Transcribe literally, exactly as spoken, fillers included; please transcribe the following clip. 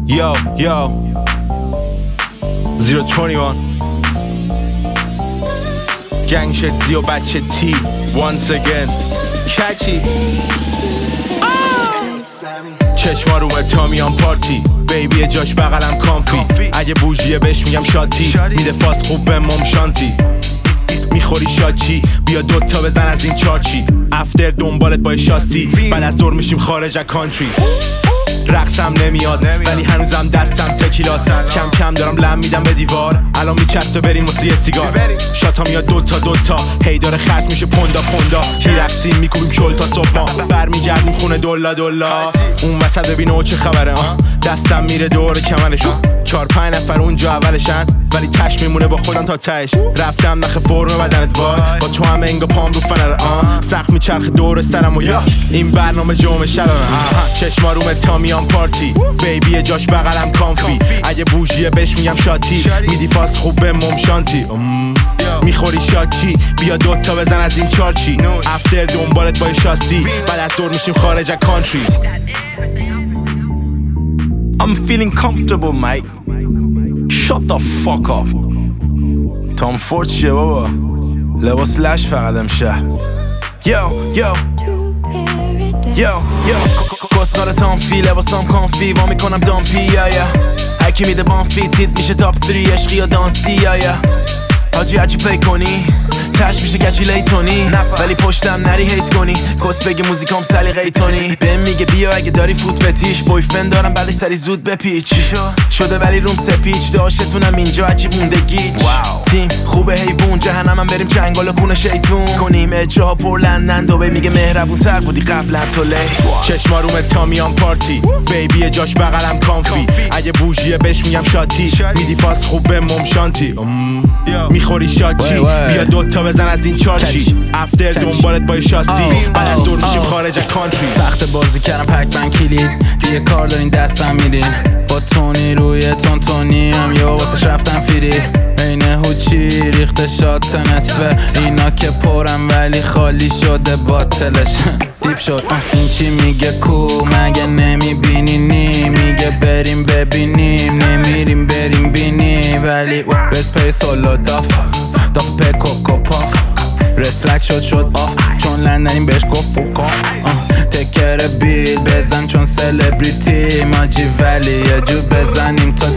Yo, yo زیرو بیست و یک گنگ شد زیو بچه تی Once again کچی چشما رو به تا میان پارتی بیبی جاش بغلم کانفی اگه بوجیه بهش میگم شاتی میده فاس خوب به مم شانتی میخوری شاچی بیا دوتا بزن از این چارچی افتر دنبالت با شاسی بعد از دور میشیم خارج از کانتری رقصم نمیاد ولی هنوزم دستم تکیلاست کم کم دارم لم میدم به دیوار الان میچست و بریم واسه یه سیگار شاتا میاد دوتا دوتا هی داره خرج میشه پوندا پوندا میرقصیم میکوبیم شل تا صبح ما برمیگردیم خونه دولا دولا اون وسط ببینه چه خبره آه دستم میره دور کمرشون چار پنج نفر اونجا اولشن ولی تش میمونه با خودم تا تهش رفتم نخ فرم بدنت وای با تو هم انگا پام رو فنره آه سقف میچرخ دور سرم و یا این برنامه جمعه شبم چشما رو تا میان پارتی بیبی جاش بغلم کانفی اگه بوجیه بهش میگم شاتی میدی فاس خوب به مم شانتی میخوری شاچی بیا دوتا بزن از این چارچی افتر دنبالت با شاستی بعد از دور میشیم خارج از کانتری I'm feeling comfortable, mate. Shut the fuck up. Tom Ford چیه بابا؟ لباس لش فقط امشه. Yo, yo. Yo, yo. کسخال تامفی لباسام کانفی وا میکنم دامپی یا یا هرکی میده بانفی تیت میشه تاپ تری عشقی یا دانسی یا یا حاجی هرچی پی کنی تش میشه گچی لیتونی ولی پشتم نری هیت کنی کس بگه موزیکام سلیقه تونی بهم میگه بیا اگه داری فوت فتیش بویفرند دارم بعدش سری زود بپیچ شده ولی روم سپیچ داشتونم اینجا عجیب مونده گیج تیم خوبه حیوون جهنمم بریم چنگال و کونه شیطون کنیم اجراها پر لندن دوبه میگه مهربون تر بودی قبلا تو لی چشما رو تا میان پارتی بیبی جاش بغلم کانفی اگه بوجیه بهش میگم شاتی میدی فاس خوب به مم شانتی میخوری شاچی بیا دوتا بزن از این چارچی افتر دنبالت با شاستی بعد از دور میشیم خارج از کانتری سخت بازی کردم پک من کلید دیگه کار دارین دستم میدین با تونی روی تونتونی هم یا واسه رفتم فیری این هوچی ریخته شات نصفه اینا که پرم ولی خالی شده باطلش دیپ شد این چی میگه کو مگه نمیبینی نی میگه بریم ببینیم نمیریم بریم بینی ولی بس پی سولو داف داف پی کوکو پاف رد فلگ شد شد آف چون لندنیم بهش گفت فوک آف تکر بیل بزن چون سلبریتی ماجی ولی یه جو بزنیم تا